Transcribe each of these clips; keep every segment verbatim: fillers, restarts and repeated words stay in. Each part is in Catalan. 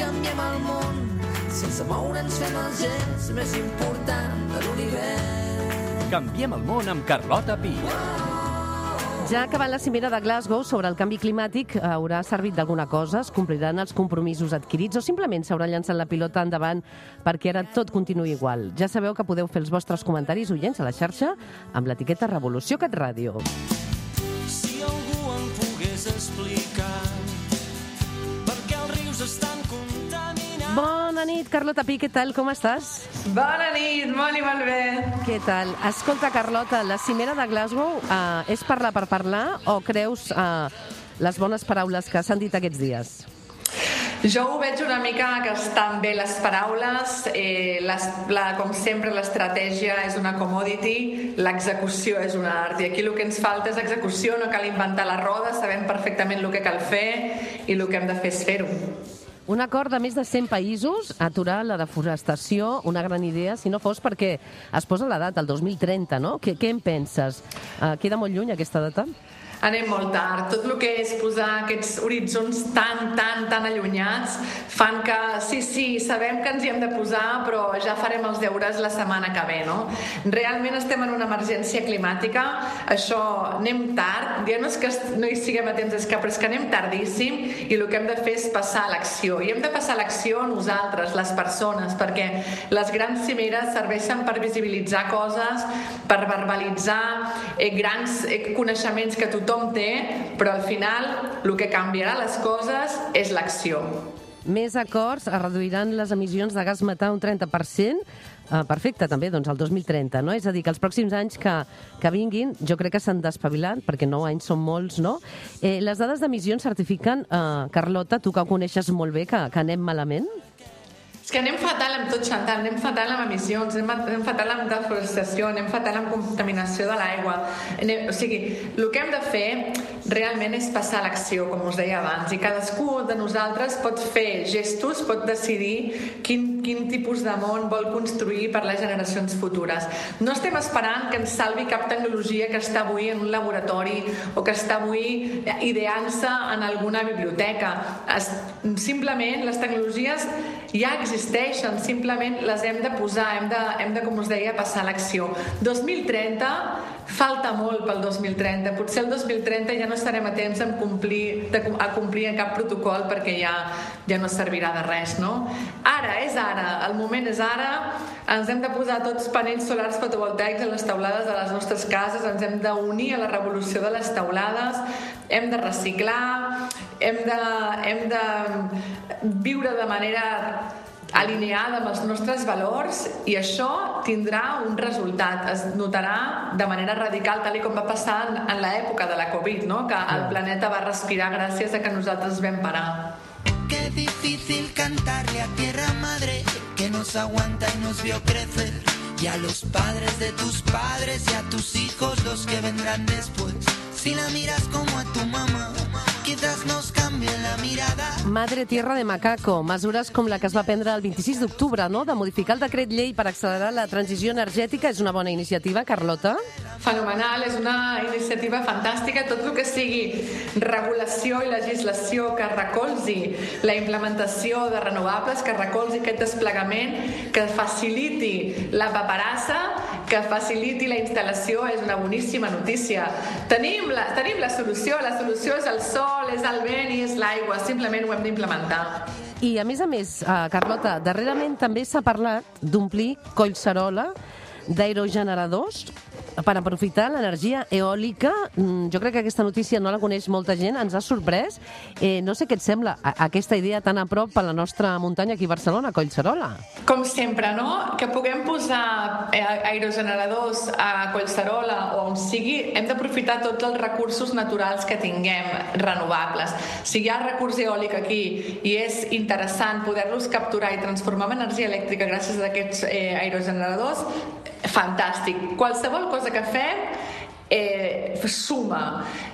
canviem el món. Sense moure'ns fem el gest més important de l'univers. Canviem el món amb Carlota Pi. Ja acabant la cimera de Glasgow sobre el canvi climàtic, haurà servit d'alguna cosa? Es compliran els compromisos adquirits o simplement s'haurà llançat la pilota endavant perquè ara tot continuï igual? Ja sabeu que podeu fer els vostres comentaris oients a la xarxa amb l'etiqueta Revolució Cat Ràdio. Si algú em pogués explicar per què els rius estan contaminats. Bona nit, Carlota Pi, què tal? Com estàs? Bona nit, molt i molt bé. Què tal? Escolta, Carlota, la cimera de Glasgow eh, és parlar per parlar o creus eh, les bones paraules que s'han dit aquests dies? Jo ho veig una mica que estan bé les paraules, eh, les, la, com sempre l'estratègia és una commodity, l'execució és un art, i aquí el que ens falta és execució, no cal inventar la roda, sabem perfectament el que cal fer i el que hem de fer és fer-ho. Un acord de més de cent països, aturar la deforestació, una gran idea, si no fos perquè es posa la data, el dos mil trenta, no? Què, què en penses? Uh, queda molt lluny aquesta data? Anem molt tard. Tot el que és posar aquests horitzons tan, tan, tan allunyats fan que, sí, sí, sabem que ens hi hem de posar, però ja farem els deures la setmana que ve, no? Realment estem en una emergència climàtica, això anem tard, ja no és que no hi siguem a temps, és que, però és que anem tardíssim i el que hem de fer és passar a l'acció. I hem de passar a l'acció nosaltres, les persones, perquè les grans cimeres serveixen per visibilitzar coses, per verbalitzar eh, grans eh, coneixements que tothom té, però al final el que canviarà les coses és l'acció. Més acords, es reduiran les emissions de gas metà un trenta per cent. Uh, perfecte, també, doncs, el dos mil trenta, no? És a dir, que els pròxims anys que, que vinguin, jo crec que s'han d'espavilar, perquè nou anys són molts, no? Eh, les dades d'emissions certifiquen, uh, Carlota, tu que ho coneixes molt bé, que, que anem malament? És que anem fatal amb tot, Chantal, anem fatal amb emissions, anem, anem fatal amb deforestació, anem fatal amb contaminació de l'aigua. O sigui, el que hem de fer realment és passar a l'acció, com us deia abans, i cadascú de nosaltres pot fer gestos, pot decidir quin, quin tipus de món vol construir per les generacions futures. No estem esperant que ens salvi cap tecnologia que està avui en un laboratori o que està avui ideant-se en alguna biblioteca. Es, simplement, les tecnologies ja existeixen, simplement les hem de posar, hem de, hem de, com us deia, passar a l'acció. dos mil trenta, falta molt pel dos mil trenta. Potser el dos mil trenta ja no estarem a temps en complir, de, a complir en cap protocol perquè ja, ja no servirà de res, no? Ara, és ara, el moment és ara, ens hem de posar tots panells solars fotovoltaics a les teulades de les nostres cases, ens hem d'unir a la revolució de les teulades, hem de reciclar, hem de, hem de viure de manera alineada amb els nostres valors i això tindrà un resultat, es notarà de manera radical, tal com va passar en, en l'època de la Covid, no? Que el planeta va respirar gràcies a que nosaltres vam parar. Qué difícil cantarle a tierra madre que nos aguanta y nos vio crecer, y a los padres de tus padres y a tus hijos los que vendrán después. Si la miras como a tu mamá, quizás nos cambie la mirada. Madre tierra de macaco, mesures com la que es va prendre el vint-i-sis d'octubre, no? De modificar el decret llei per accelerar la transició energètica. És una bona iniciativa, Carlota? Fenomenal, és una iniciativa fantàstica. Tot el que sigui regulació i legislació que recolzi la implementació de renovables, que recolzi aquest desplegament, que faciliti la paperassa, que faciliti la instal·lació, és una boníssima notícia. Tenim la, tenim la solució, la solució és el sol, és el vent i és l'aigua, simplement ho hem d'implementar. I a més a més, eh, Carlota, darrerament també s'ha parlat d'omplir Collserola d'aerogeneradors per aprofitar l'energia eòlica. Jo crec que aquesta notícia no la coneix molta gent, ens ha sorprès. Eh, no sé què et sembla aquesta idea tan a prop per la nostra muntanya aquí a Barcelona, Collserola. Com sempre, no? Que puguem posar aerogeneradors a Collserola o on sigui, hem d'aprofitar tots els recursos naturals que tinguem renovables. Si hi ha recurs eòlic aquí i és interessant poder-los capturar i transformar en energia elèctrica gràcies a aquests eh, aerogeneradors, fantàstic. Qualsevol cosa que fem eh, suma.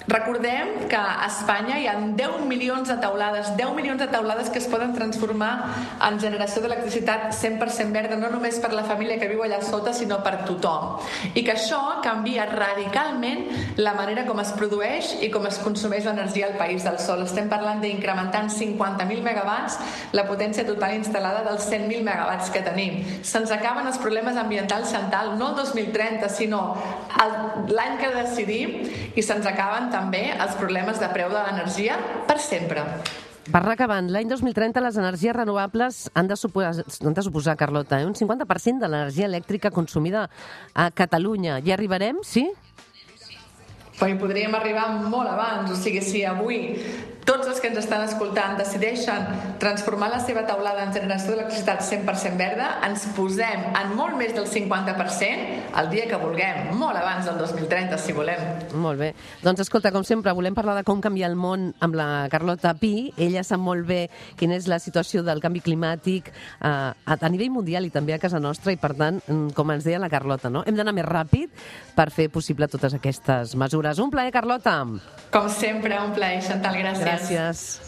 recordem que a Espanya hi ha deu milions de teulades, deu milions de teulades que es poden transformar en generació d'electricitat cent per cent verda, no només per la família que viu allà sota, sinó per tothom. I que això canvia radicalment la manera com es produeix i com es consumeix l'energia al País del Sol. Estem parlant d'incrementar en cinquanta mil megawatts la potència total instal·lada dels cent mil megawatts que tenim. Se'ns acaben els problemes ambientals, Chantal, no el dos mil trenta, sinó l'any que decidim, i se'ns acaben també els problemes de preu de l'energia per sempre. Per anar acabant, l'any dos mil trenta les energies renovables han de suposar, han de suposar Carlota, eh? un cinquanta per cent de l'energia elèctrica consumida a Catalunya. Hi arribarem, sí? Però hi podríem arribar molt abans, o sigui, si avui tots els que ens estan escoltant decideixen transformar la seva teulada en generació d'electricitat cent per cent verda, ens posem en molt més del cinquanta per cent el dia que vulguem, molt abans del dos mil trenta, si volem. Molt bé. Doncs escolta, com sempre, volem parlar de com canviar el món amb la Carlota Pi. Ella sap molt bé quina és la situació del canvi climàtic eh, a nivell mundial i també a casa nostra, i per tant, com ens deia la Carlota, no? Hem d'anar més ràpid per fer possible totes aquestes mesures. Un plaer, Carlota. Com sempre, un plaer, Chantal, gràcies. Gràcies.